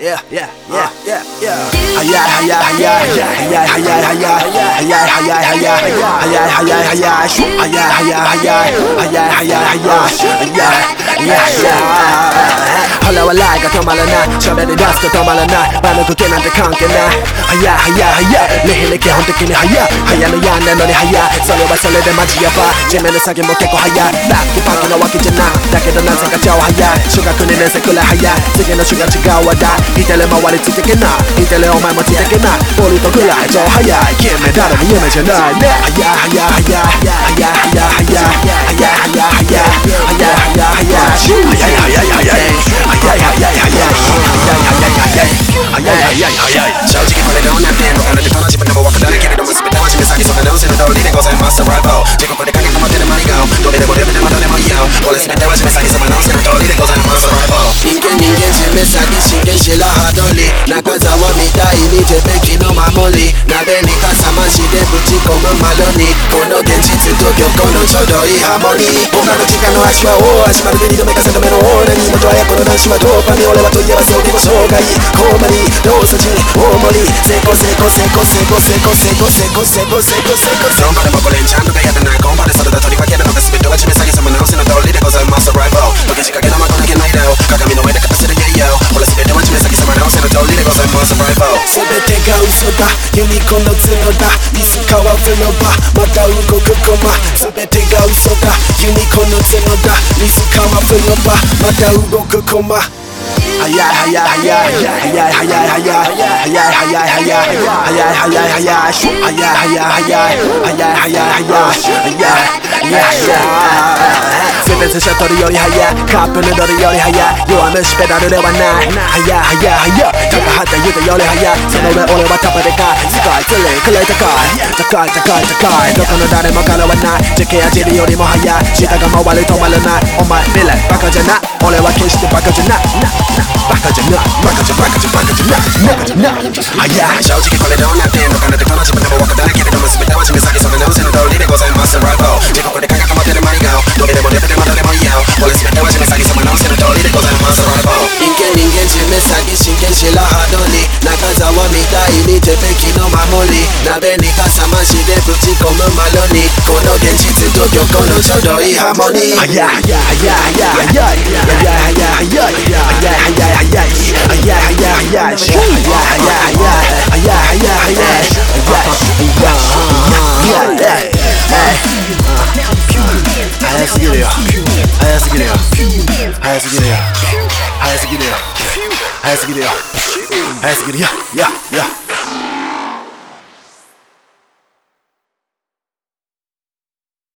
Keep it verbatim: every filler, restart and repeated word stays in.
yeah, yeah, yeah, yeah, yeah. Hayay, hayay, hayay, hayay, hayay, hayay, hayay, hayay, hayay, hayay, hayay, hayay, shoo, hayay, hayay, hayay, hayay, hayay, hayay, yeah, yeah. 헐레와 라이가 더 말라나 셔벨이 다스도 더 말라나 많은 그게 난데 관계나 하야 하야 하야 내 힘내게 헌뜩이니 하야 하야 너야 내 너니 하야 설레와 설레대 맞이해봐 지면은 사기 못했고 하야 딱 뒷바퀴 너와 기잖아 딱해도 난 생각져 하야 슈가 끈이 내 새끌레 하야 세게 너 슈가 지가와다 이때를 마와리 찌겠나 이때를 오말 못 찌겠나 우리 또 끌라 저 하야 김에 다른 위험해져나 내 하야 하야 하야 하야 하야 하야 하야 하야 하야 하야 하야 하야 슈 하야 하야 하야 솔직히 벌레는 온난데 뭐 하는지 편하지 but never walk without a kid 너무 스피드 마시면 사기 손에 넣으시는 돌리는 것은 master rival 지금 거리 가게 그만 되는 말이고 돌리는 거리 앞에 내만 너네 뭐이요 원래 스피드 마시면 사기 손에 넣으시는 돌리는 것은 master rival 인간 인간 질매 사기 신경 실러 하돌리 나가자와 미다 이미 제백이 너 마무리 나베니까 사만 시대 붙이고만 말로니 고노된 짓도 겪고는 저도 이 하모니 뭔가는 지가노 아쉬워 아시마도 되니도 메가 생각해놓은 난 이모 좋아해 보는 한심하도 밤에 올래와 또 예와 속이고 소가이 고마니 노서지 오머리 세고 세고 세고 세고 세고 세고 세고 세고 세고 세고 somebody 먹고 렌찬도 가야 되나 공발에 서로 다 저리 밖에는 너가 스피드 같이 사기 서만 나오시는 돌리는 것은 master rival 너게 지각에 남아도 나게 나이도 가감이 너의 대가 쓰는 예요 원래 스피드 같이 사기 서만 나오시는 돌리는 것은 master rival 세배대가 웃어다 유니콘 노트너다 미스카와 불러봐 맞다우고 그거마 세배대가 웃어다 유니콘 노트너다 미스카와 불러봐 맞다우고 그거마 하야 하야 하야 하야 하야 하야 하야 하야 하야 하야 하야 하야 슈 하야 하야 하야 하야 하야 하야 하야 세벤스 셔터리 요리 하야 카페는 너리 요리 하야 요하면 시베다를 해왔나 하야 하야 하야 다가하다 유다 요리 하야 선호왜 오래 왔다 바데까 스카이 틀리 클레이 타카이 타카이 타카이 타카이 너거는 나를 못 가려왔나 지켜야지 리 요리 뭐 하야 쉬다가 마와를 더 말려나 엄마 밀레 바꿔줘나 올해와 캐시도 바꿔줘나 바꿔줘나 바꿔줘 바꿔줘 바꿔줘나 바꿔줘나 하야 솔직히 벌레는 온난데 너가 나한테 편하지 but never walk without a kid 너무 스피드 마시면 사기 손에 넣으시는 돌리는 것은 master rival 지금 거리 가게 그만 되는 말이고 너게 내 머리 앞에 내만 너네 뭐이요 원래 스피드 마시면 사기 서만 넣으시는 돌리는 것은 master rival 인간 인간 질매 사기 신경 실러 하더니 나가자와 미다 이미 제백이 너 마무리 나베니까 사만 시대 붙이고는 말로니 고노된 짓도 겪고는 저도 이 하모니 하야 하야 하야 하야 하야 하야 하야 하야 하야 하야 하야 하야 하야 하야 슈 하야 하야 하야 하야 하야 하야 하야스기래요 하야스기래요 하야스기래요 하야스기래요 하야스기래요 하야스기래요 야야